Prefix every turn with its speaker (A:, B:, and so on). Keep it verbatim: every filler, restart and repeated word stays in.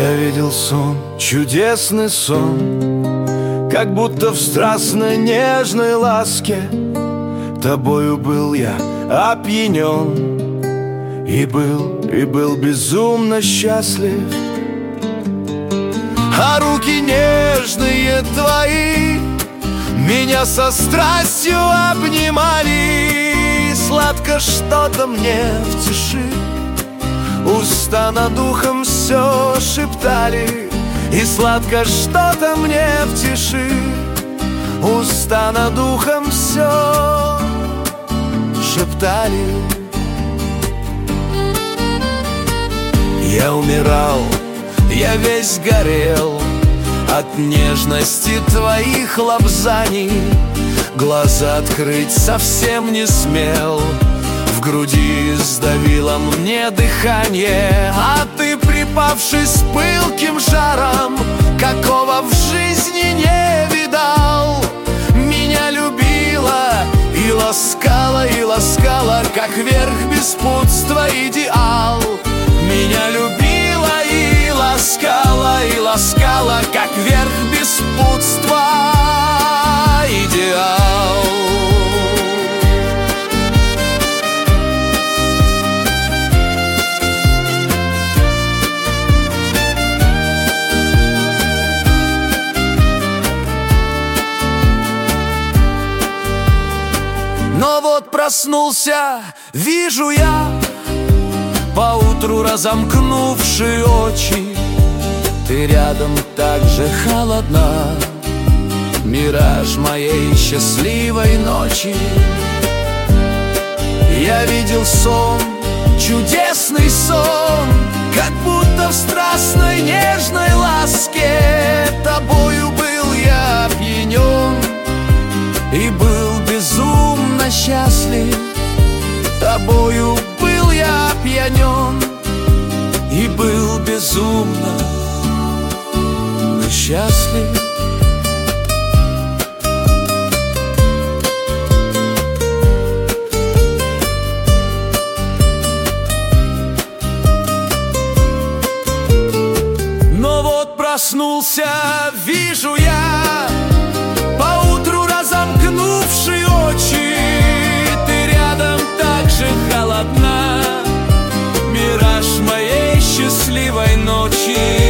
A: Я видел сон, чудесный сон, как будто в страстной нежной ласке. Тобою был я опьянен, и был, и был безумно счастлив. А руки нежные твои меня со страстью обнимали. Сладко что-то мне в тиши, уста над ухом все шептали. И сладко что-то мне в тиши, уста над ухом все шептали. Я умирал, я весь горел от нежности твоих лобзаний. Глаза открыть совсем не смел, в груди сдавило мне дыхание. А ты, припавшись пылким жаром, какого в жизни не видал, меня любила и ласкала, и ласкала, как верх беспутства идеал. Меня любила и ласкала, и ласкала, как верх беспутства идеал. Но вот проснулся, вижу я, поутру разомкнувши очи, ты рядом так же холодна, мираж моей счастливой ночи. Я видел сон, чудесный сон, как будто в страстной нежной ласке. Тобою был я опьянен и был безумно счастлив. Тобою был я опьянен и был безумно счастлив. Но вот проснулся, вижу я, поутру разомкнувши очи, ты рядом так же холодна, мираж моей счастливой ночи.